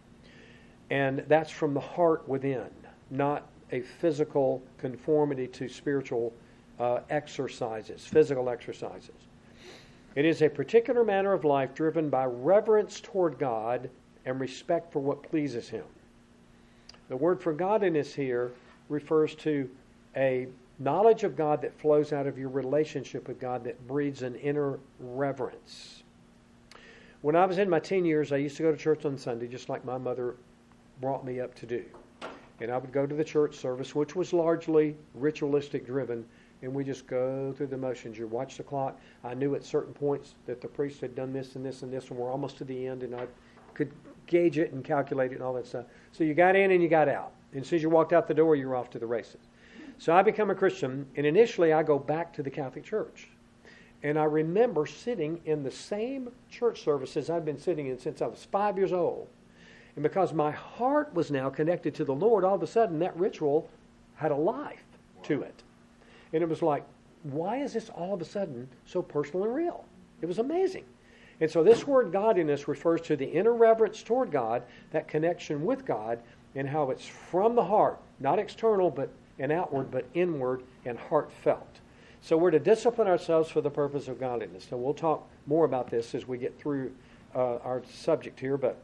and that's from the heart within, not a physical conformity to spiritual uh, exercises, physical exercises. It is a particular manner of life driven by reverence toward God and respect for what pleases Him. The word for godliness here refers to a knowledge of God that flows out of your relationship with God that breeds an inner reverence. When I was in my teen years, I used to go to church on Sunday, just like my mother brought me up to do. And I would go to the church service, which was largely ritualistic driven, and we just go through the motions. You watch the clock. I knew at certain points that the priest had done this and this and this, and we're almost to the end, and I could gauge it and calculate it and all that stuff. So you got in and you got out. And as soon as you walked out the door, you were off to the races. So I become a Christian, and initially I go back to the Catholic Church. And I remember sitting in the same church services I'd been sitting in since I was five years old. And because my heart was now connected to the Lord, all of a sudden that ritual had a life to it. And it was like, why is this all of a sudden so personal and real? It was amazing. And so this word godliness refers to the inner reverence toward God, that connection with God, and how it's from the heart, not external but and outward, but inward and heartfelt. So we're to discipline ourselves for the purpose of godliness. So we'll talk more about this as we get through uh, our subject here. But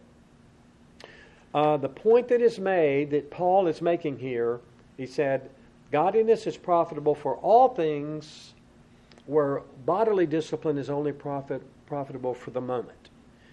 uh, the point that is made, that Paul is making here, he said, godliness is profitable for all things, where bodily discipline is only profit, profitable for the moment.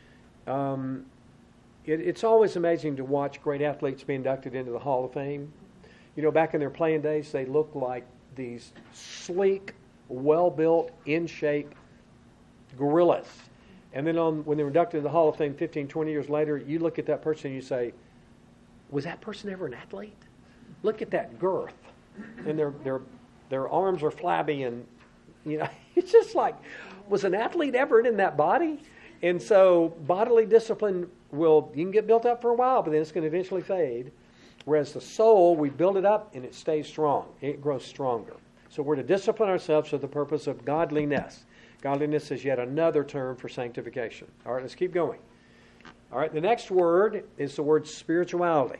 Um, it, it's always amazing to watch great athletes be inducted into the Hall of Fame. You know, back in their playing days, they looked like these sleek, well-built, in-shape gorillas. And then on, when they were inducted into the Hall of Fame fifteen, twenty years later, you look at that person and you say, was that person ever an athlete? Look at that girth. And their their their arms are flabby, and you know, it's just like, was an athlete ever in that body? And so bodily discipline will, you can get built up for a while, but then it's going to eventually fade. Whereas the soul, we build it up and it stays strong. It grows stronger. So we're to discipline ourselves for the purpose of godliness. Godliness is yet another term for sanctification. All right, let's keep going. All right, the next word is the word spirituality.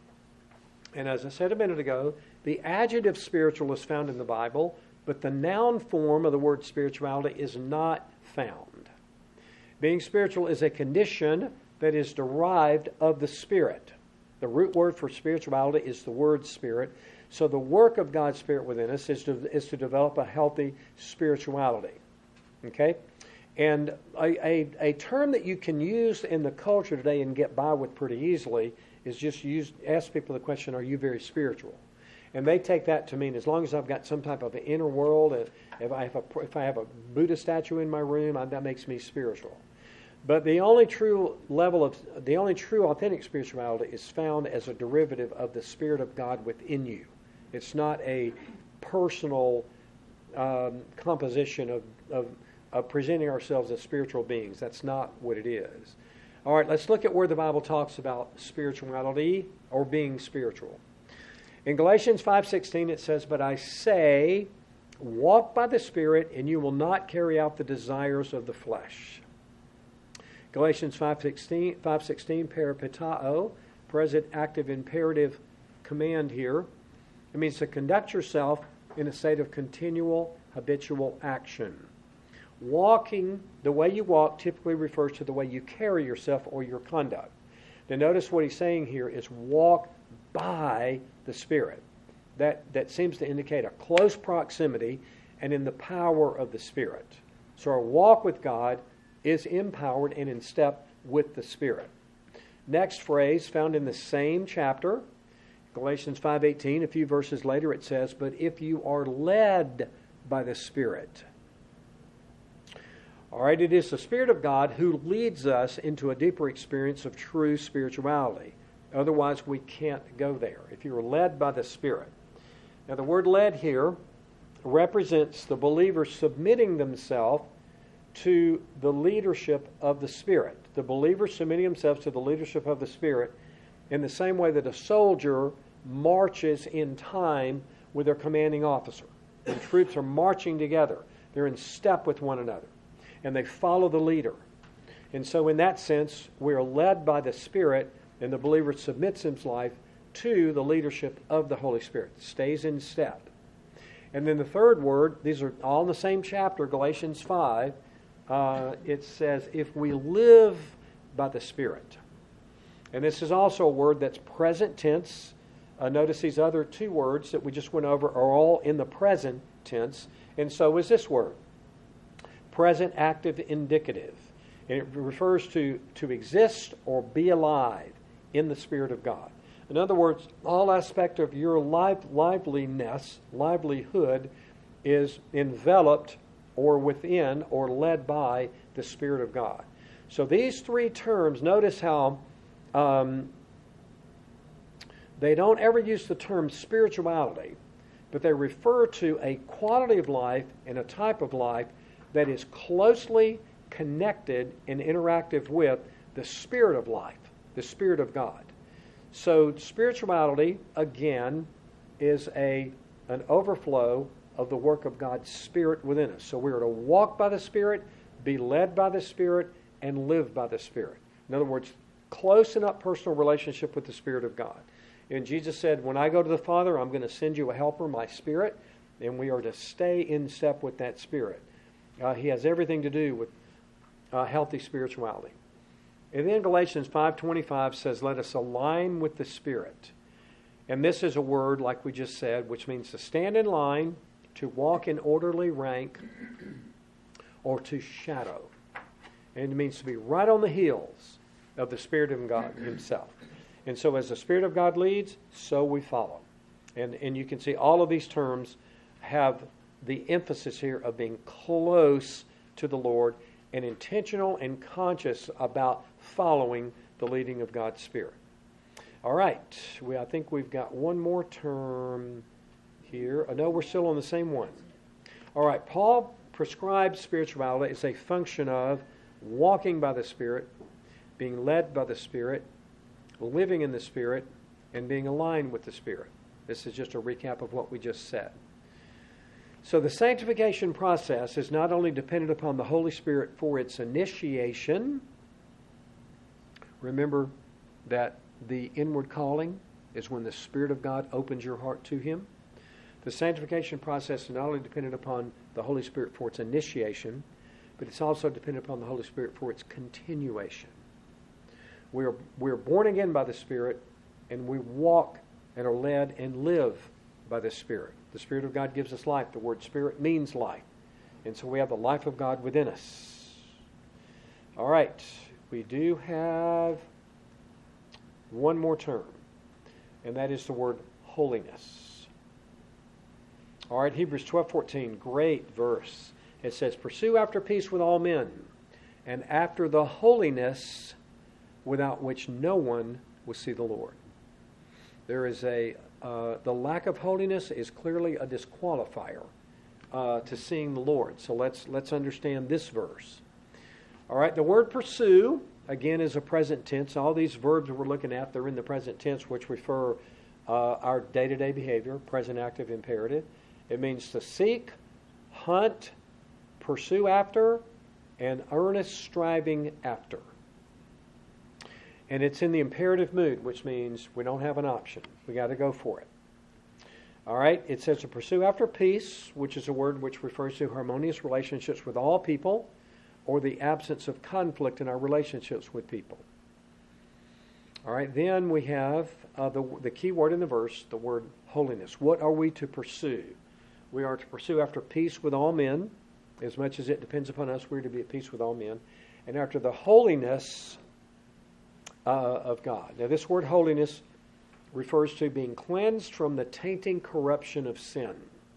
And as I said a minute ago, the adjective spiritual is found in the Bible, but the noun form of the word spirituality is not found. Being spiritual is a condition that is derived of the Spirit. The root word for spirituality is the word spirit. So the work of God's Spirit within us is to, is to develop a healthy spirituality. Okay? And a, a, a term that you can use in the culture today and get by with pretty easily is just use, ask people the question, are you very spiritual? And they take that to mean as long as I've got some type of an inner world, if I have a, if I have a Buddha statue in my room, that makes me spiritual. But the only true level of, the only true authentic spirituality is found as a derivative of the Spirit of God within you. It's not a personal um, composition of, of, of presenting ourselves as spiritual beings. That's not what it is. All right, let's look at where the Bible talks about spirituality or being spiritual. In Galatians five sixteen it says, "But I say, walk by the Spirit, and you will not carry out the desires of the flesh." Galatians five sixteen, peripatao, present active imperative command here. It means to conduct yourself in a state of continual habitual action. Walking, the way you walk typically refers to the way you carry yourself or your conduct. Now notice what he's saying here is walk by the Spirit. That, that seems to indicate a close proximity and in the power of the Spirit. So our walk with God is empowered and in step with the Spirit. Next phrase found in the same chapter, Galatians five eighteen, a few verses later it says, "But if you are led by the Spirit." All right, it is the Spirit of God who leads us into a deeper experience of true spirituality. Otherwise, we can't go there. If you're led by the Spirit. Now, the word led here represents the believer submitting themselves to the leadership of the Spirit. The believer submitting themselves to the leadership of the Spirit in the same way that a soldier marches in time with their commanding officer. And troops are marching together. They're in step with one another. And they follow the leader. And so in that sense, we're led by the Spirit, and the believer submits his life to the leadership of the Holy Spirit. Stays in step. And then the third word, these are all in the same chapter, Galatians five. Uh, it says, if we live by the Spirit. And this is also a word that's present tense. Uh, notice these other two words that we just went over are all in the present tense. And so is this word. Present active indicative. And it refers to, to exist or be alive in the Spirit of God. In other words, all aspect of your life, liveliness, livelihood is enveloped or within or led by the Spirit of God. So these three terms, notice how um, they don't ever use the term spirituality, but they refer to a quality of life and a type of life that is closely connected and interactive with the Spirit of life, the Spirit of God. So spirituality, again, is a an overflow of the work of God's Spirit within us. So we are to walk by the Spirit, be led by the Spirit, and live by the Spirit. In other words, close and up personal relationship with the Spirit of God. And Jesus said, when I go to the Father, I'm going to send you a helper, my Spirit, and we are to stay in step with that Spirit. Uh, he has everything to do with uh, healthy spirituality. And then Galatians five twenty-five says, let us align with the Spirit. And this is a word, like we just said, which means to stand in line, to walk in orderly rank, or to shadow. And it means to be right on the heels of the Spirit of God Himself. And so as the Spirit of God leads, so we follow. And, and you can see all of these terms have the emphasis here of being close to the Lord and intentional and conscious about following the leading of God's Spirit. All right, we, I think we've got one more term here. I know we're still on the same one. All right, Paul prescribes spirituality as a function of walking by the Spirit, being led by the Spirit, living in the Spirit, and being aligned with the Spirit. This is just a recap of what we just said. So the sanctification process is not only dependent upon the Holy Spirit for its initiation. Remember that the inward calling is when the Spirit of God opens your heart to Him. The sanctification process is not only dependent upon the Holy Spirit for its initiation, but it's also dependent upon the Holy Spirit for its continuation. We're, we're born again by the Spirit, and we walk and are led and live by the Spirit. The Spirit of God gives us life. The word Spirit means life. And so we have the life of God within us. All right. We do have one more term, and that is the word holiness. All right, Hebrews twelve fourteen, great verse. It says, pursue after peace with all men, and after the holiness without which no one will see the Lord. There is a, uh, the lack of holiness is clearly a disqualifier uh, to seeing the Lord. So let's, let's understand this verse. All right, the word pursue, again, is a present tense. All these verbs we're looking at, they're in the present tense, which refer uh, our day-to-day behavior, present active imperative. It means to seek, hunt, pursue after, and earnest striving after. And it's in the imperative mood, which means we don't have an option. We got to go for it. All right, it says to pursue after peace, which is a word which refers to harmonious relationships with all people, or the absence of conflict in our relationships with people. All right, then we have uh, the, the key word in the verse, the word holiness. What are we to pursue? We are to pursue after peace with all men. As much as it depends upon us, we're to be at peace with all men. And after the holiness uh, of God. Now, this word holiness refers to being cleansed from the tainting corruption of sin.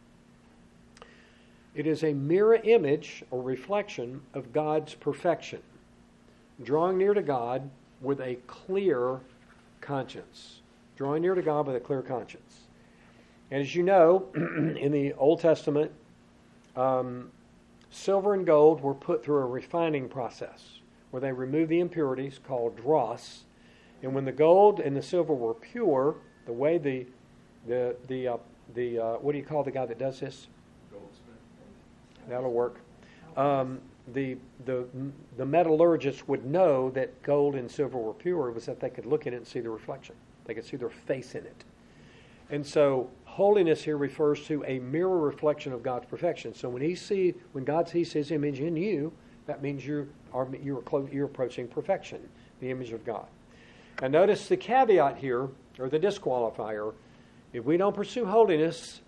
It is a mirror image or reflection of God's perfection, drawing near to God with a clear conscience. Drawing near to God with a clear conscience. And as you know, in the Old Testament, um, silver and gold were put through a refining process where they removed the impurities called dross. And when the gold and the silver were pure, the way the the the uh, the uh, what do you call the guy that does this? Goldsmith. That'll work. Um, the the the metallurgists would know that gold and silver were pure was that they could look at it and see the reflection. They could see their face in it. And so holiness here refers to a mirror reflection of God's perfection. So when he see when God sees his image in you, that means you are you're you're approaching perfection, the image of God. And notice the caveat here, or the disqualifier. If we don't pursue holiness,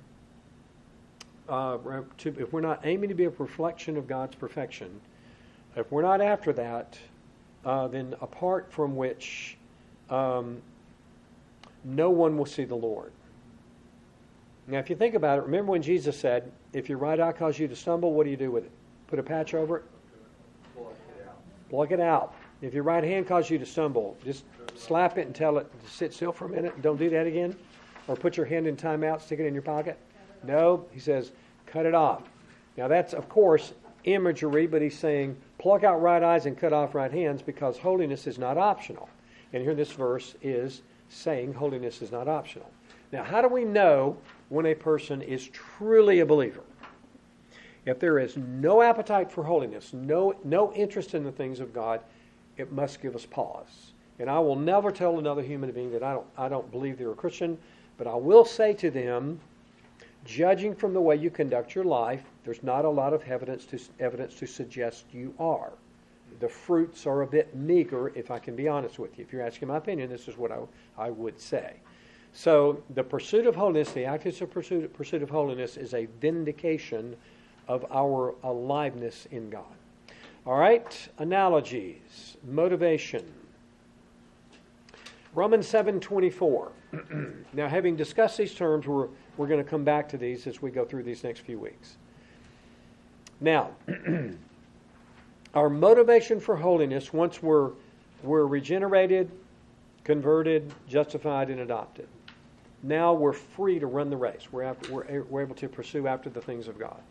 uh, to, if we're not aiming to be a reflection of God's perfection, if we're not after that, uh, then apart from which um, no one will see the Lord. Now, if you think about it, remember when Jesus said, if your right eye causes you to stumble, what do you do with it? Put a patch over it? Pluck it out. Pluck it out. If your right hand causes you to stumble, just slap it and tell it to sit still for a minute and don't do that again. Or put your hand in timeout, stick it in your pocket. No, he says, cut it off. Now that's, of course, imagery, but he's saying pluck out right eyes and cut off right hands because holiness is not optional. And here this verse is saying holiness is not optional. Now, how do we know when a person is truly a believer? If there is no appetite for holiness, no no interest in the things of God, it must give us pause. And I will never tell another human being that I don't I don't believe they're a Christian, but I will say to them, judging from the way you conduct your life, there's not a lot of evidence to evidence to suggest you are. The fruits are a bit meager, if I can be honest with you. If you're asking my opinion, this is what I, I would say. So the pursuit of holiness, the active pursuit, pursuit of holiness is a vindication of our aliveness in God. All right, analogies, motivation. Romans seven twenty-four. Now, having discussed these terms, we're, we're going to come back to these as we go through these next few weeks. Now, our motivation for holiness, once we're, we're regenerated, converted, justified, and adopted, now we're free to run the race. We're, after, we're, we're able to pursue after the things of God.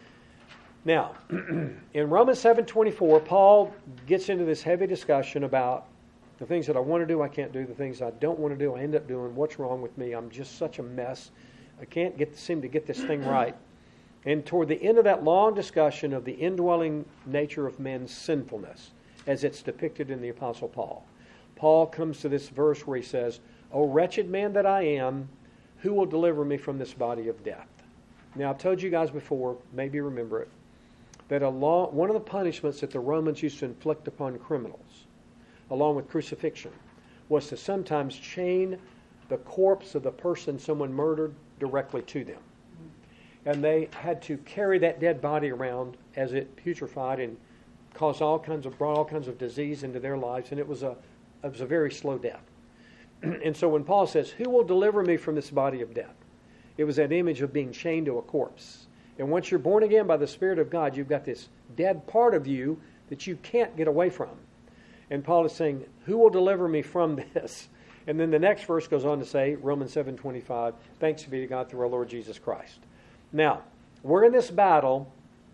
Now, in Romans seven twenty-four, Paul gets into this heavy discussion about the things that I want to do, I can't do. The things I don't want to do, I end up doing. What's wrong with me? I'm just such a mess. I can't get seem to get this thing right. And toward the end of that long discussion of the indwelling nature of man's sinfulness, as it's depicted in the Apostle Paul, Paul comes to this verse where he says, "O wretched man that I am, who will deliver me from this body of death?" Now, I've told you guys before, maybe you remember it, that a law, one of the punishments that the Romans used to inflict upon criminals, along with crucifixion, was to sometimes chain the corpse of the person someone murdered directly to them. And they had to carry that dead body around as it putrefied and caused all kinds of brought all kinds of disease into their lives, and it was a it was a very slow death. And so when Paul says, "Who will deliver me from this body of death?" it was that image of being chained to a corpse. And once you're born again by the Spirit of God, you've got this dead part of you that you can't get away from. And Paul is saying, who will deliver me from this? And then the next verse goes on to say, Romans seven twenty-five, thanks be to God through our Lord Jesus Christ. Now, we're in this battle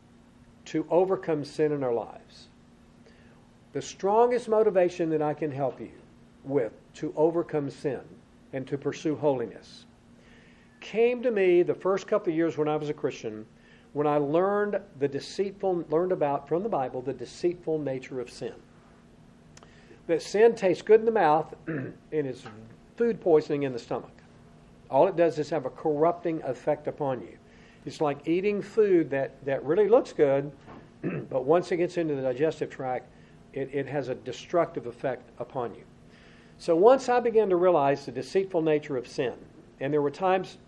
to overcome sin in our lives. The strongest motivation that I can help you with to overcome sin and to pursue holiness came to me the first couple of years when I was a Christian, when I learned the deceitful, learned about from the Bible the deceitful nature of sin. That sin tastes good in the mouth and is food poisoning in the stomach. All it does is have a corrupting effect upon you. It's like eating food that, that really looks good, but once it gets into the digestive tract, it, it has a destructive effect upon you. So once I began to realize the deceitful nature of sin, and there were times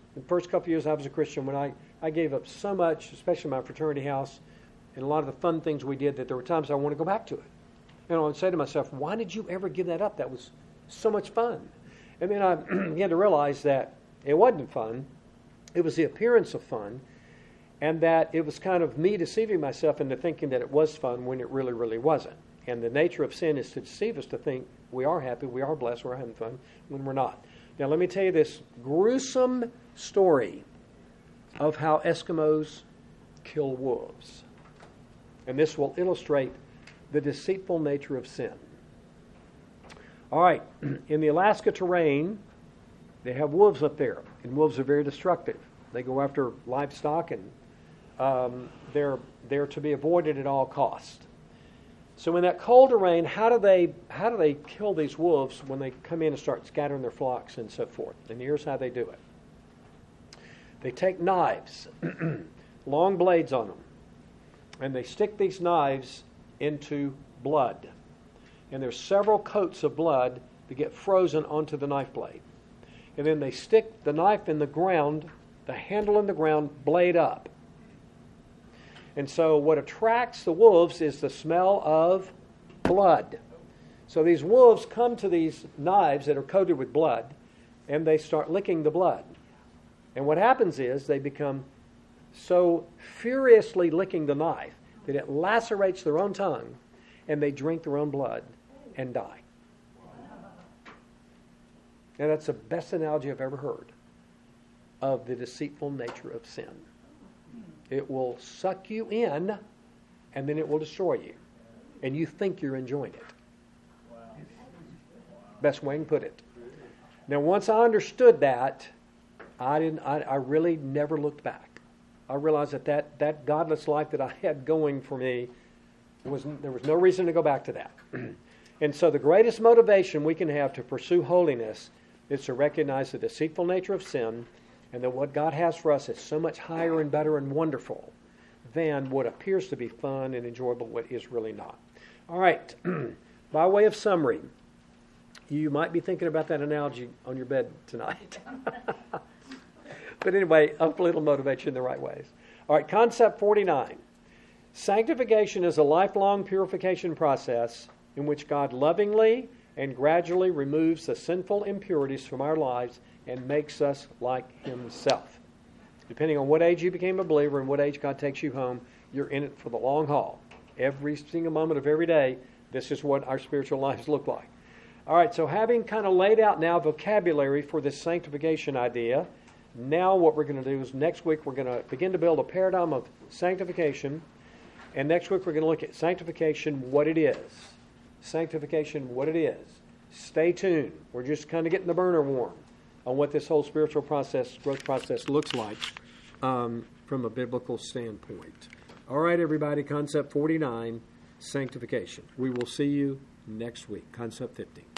The first couple of years I was a Christian, when I, I gave up so much, especially my fraternity house, and a lot of the fun things we did, that there were times I wanted to go back to it. And I would say to myself, why did you ever give that up? That was so much fun. And then I began to realize that it wasn't fun. It was the appearance of fun, and that it was kind of me deceiving myself into thinking that it was fun when it really, really wasn't. And the nature of sin is to deceive us to think we are happy, we are blessed, we're having fun, when we're not. Now let me tell you this gruesome story of how Eskimos kill wolves. And this will illustrate the deceitful nature of sin. All right, in the Alaska terrain, they have wolves up there, and wolves are very destructive. They go after livestock, and um, they're they're to be avoided at all costs. So in that cold terrain, how do they how do they kill these wolves when they come in and start scattering their flocks and so forth? And here's how they do it. They take knives, long blades on them, and they stick these knives into blood. And there's several coats of blood that get frozen onto the knife blade. And then they stick the knife in the ground, the handle in the ground, blade up. And so what attracts the wolves is the smell of blood. So these wolves come to these knives that are coated with blood, and they start licking the blood. And what happens is they become so furiously licking the knife that it lacerates their own tongue, and they drink their own blood and die. Now that's the best analogy I've ever heard of the deceitful nature of sin. It will suck you in, and then it will destroy you. And you think you're enjoying it. Best way I can put it. Now once I understood that, I didn't. I, I really never looked back. I realized that, that that godless life that I had going for me, was there was no reason to go back to that. And so the greatest motivation we can have to pursue holiness is to recognize the deceitful nature of sin, and that what God has for us is so much higher and better and wonderful than what appears to be fun and enjoyable, what is really not. All right, by way of summary, you might be thinking about that analogy on your bed tonight. But anyway, hopefully it'll motivate you in the right ways. All right, concept forty-nine. Sanctification is a lifelong purification process in which God lovingly and gradually removes the sinful impurities from our lives and makes us like Himself. Depending on what age you became a believer and what age God takes you home, you're in it for the long haul. Every single moment of every day, this is what our spiritual lives look like. All right, so having kind of laid out now vocabulary for this sanctification idea, now what we're going to do is next week we're going to begin to build a paradigm of sanctification. And next week we're going to look at sanctification, what it is. Sanctification, what it is. Stay tuned. We're just kind of getting the burner warm on what this whole spiritual process, growth process looks like um, from a biblical standpoint. All right, everybody, concept forty-nine, sanctification. We will see you next week, concept fifty.